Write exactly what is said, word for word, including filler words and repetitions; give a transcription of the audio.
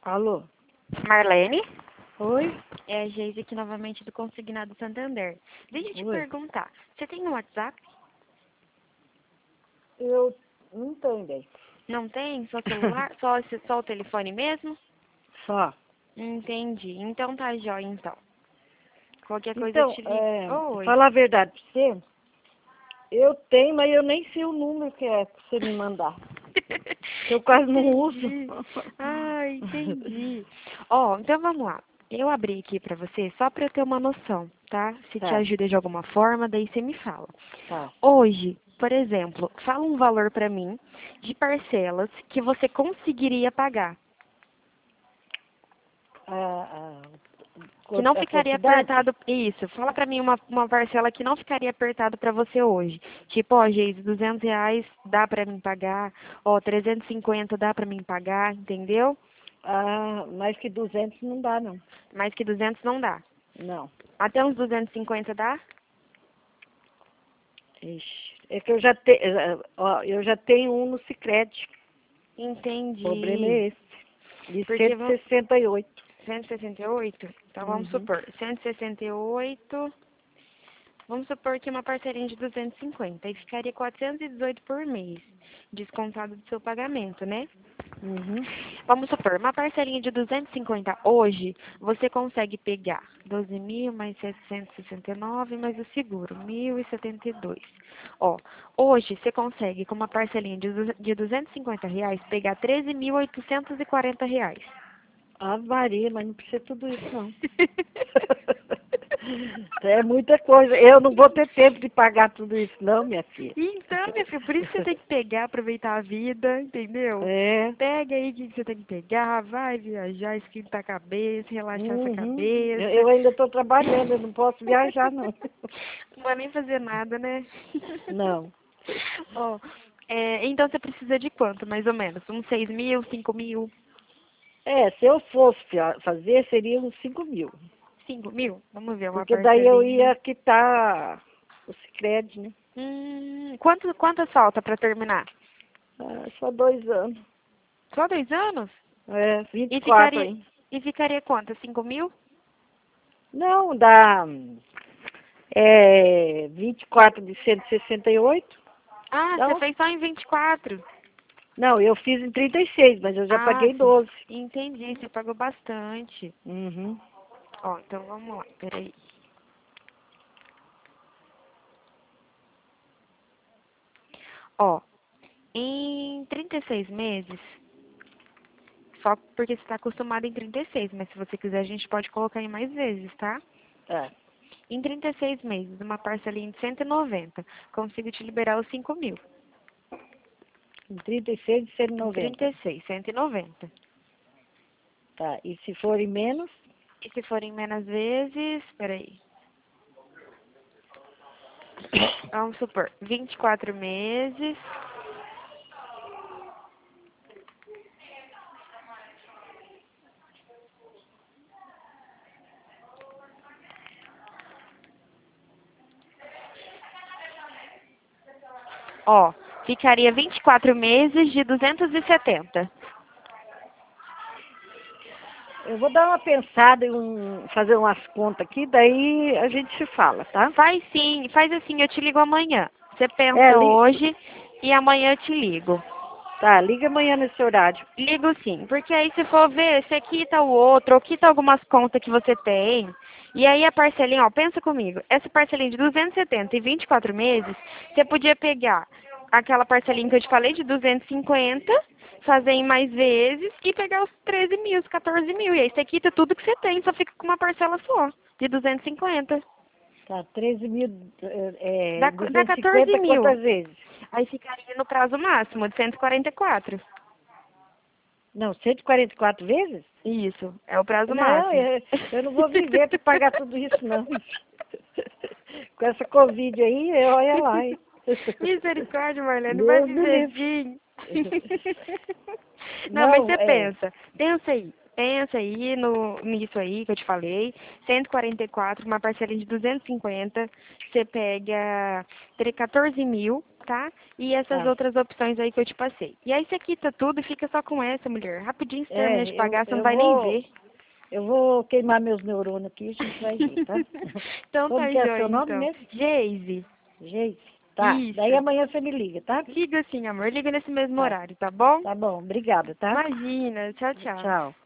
Alô? Marlene? Oi? É a Geise aqui novamente do Consignado Santander. Deixa eu te Oi. perguntar, você tem um WhatsApp? Eu não tenho ideia. Não tem? Só celular? só, esse- só o telefone mesmo? Só. Entendi. Então tá jóia, então. Qualquer coisa eu Então, te ligo. é, Oi. falar a verdade pra você, eu tenho, mas eu nem sei o número que é pra você me mandar. Que eu quase não uso. Entendi. Ah, entendi. Ó, então vamos lá. Eu abri aqui pra você só pra eu ter uma noção, tá? Se te Tá, ajuda de alguma forma, daí você me fala. tá. Hoje, por exemplo, fala um valor pra mim de parcelas que você conseguiria pagar, A, a, que quan- não a ficaria quantidade? apertado. Isso, fala pra mim uma, uma parcela que não ficaria apertado pra você hoje. Tipo, ó, Geise, duzentos reais dá pra mim pagar, ó, trezentos e cinquenta dá pra mim pagar, entendeu? Ah, mais que duzentos não dá, não. Mais que duzentos não dá. Não. Até uns duzentos e cinquenta dá? Ixi. É que eu já, te, eh, ó, eu já tenho um no Sicredi. O problema Entendi. é esse. De Porque cento e vão sessenta e oito. cento e sessenta e oito? Então vamos Uhum. supor, cento e sessenta e oito. Vamos supor que uma parcelinha de duzentos e cinquenta, aí ficaria quatrocentos e dezoito por mês, descontado do seu pagamento, né? Uhum. Vamos supor, uma parcelinha de duzentos e cinquenta hoje, você consegue pegar doze mil mais setecentos e sessenta e nove mais o seguro, mil e setenta e dois. Ó, hoje você consegue, com uma parcelinha de du- de duzentos e cinquenta reais, pegar treze mil oitocentos e quarenta reais. Ah, Maria, mas não precisa tudo isso, não. É muita coisa. Eu não vou ter tempo de pagar tudo isso, não, minha filha. Então, minha filha, por isso que você tem que pegar, aproveitar a vida, entendeu? É. Pega aí o que que você tem que pegar, vai viajar, esquentar a cabeça, relaxar essa Uhum. Eu cabeça. eu ainda estou trabalhando, eu não posso viajar, não. Não vai nem fazer nada, né? Não. Ó, é, então você precisa de quanto, mais ou menos? Uns seis mil, cinco mil, É, se eu fosse fia- fazer, seria uns cinco mil. cinco mil? Vamos ver, uma Porque daí eu parcelinha. ia quitar o Sicredi, né? Hum, quanto, quantas falta pra terminar? Ah, só dois anos. Só dois anos? É, vinte E e quatro ficaria, aí. e ficaria quanto? Cinco mil? Não, dá é, vinte e quatro de cento e sessenta e oito. Ah, Dá você uns. fez só em vinte e quatro. Não, eu fiz em trinta e seis, mas eu já Ah, paguei sim. doze. Entendi, você pagou bastante. Uhum. Ó, então vamos lá, peraí. Ó, em trinta e seis meses, só porque você está acostumado em trinta e seis, mas se você quiser a gente pode colocar em mais vezes, tá? É. Em trinta e seis meses, uma parcelinha de cento e noventa, consigo te liberar os cinco mil. Em trinta e seis de cento e Em trinta noventa. e seis, cento e noventa. Tá. E se forem menos? E se forem menos vezes, peraí. Vamos supor, vinte e quatro meses. Ó, ficaria vinte e quatro meses de duzentos e setenta. Eu vou dar uma pensada e um, fazer umas contas aqui, daí a gente se fala, tá? Faz sim, faz assim, eu te ligo amanhã. Você É, pensa li... hoje e amanhã eu te ligo. tá, liga amanhã nesse horário. Ligo sim, porque aí se for ver, você quita o outro, ou quita algumas contas que você tem. E aí a parcelinha, ó, pensa comigo, essa parcelinha de duzentos e setenta e vinte e quatro meses, você podia pegar aquela parcelinha que eu te falei de duzentos e cinquenta, fazer em mais vezes e pegar os treze mil, os quatorze mil. E aí você quita tudo que você tem, só fica com uma parcela só, de duzentos e cinquenta. Tá, treze mil, é, Dá, é, dá duzentos e quatorze cinquenta mil. quantas vezes? Aí ficaria no prazo máximo de cento e quarenta e quatro. Não, cento e quarenta e quatro vezes? Isso, é o prazo Não, máximo. eu, eu não vou viver para pagar tudo isso, não. Com essa Covid aí, eu- olha lá, hein? Misericórdia, Marlene, vai Deus me viver livre. sim. Não, mas Não, você é. pensa, pensa aí. Pensa aí no, nisso aí que eu te falei. cento e quarenta e quatro, uma parcela de duzentos e cinquenta. Você pega teria quatorze mil, tá? E essas Tá. outras opções aí que eu te passei. E aí você quita tudo e fica só com essa, mulher. Rapidinho você termina de É, eu, pagar, você não eu vai nem vou, ver. eu vou queimar meus neurônios aqui e a gente vai ver, tá? Então Como tá que é joia, seu nome então. mesmo? Geise. Gente, tá. Daí Isso. amanhã você me liga, tá? Liga sim, amor. Liga nesse mesmo Tá. horário, tá bom? Tá bom, obrigada, tá? Imagina. Tchau, tchau. Tchau.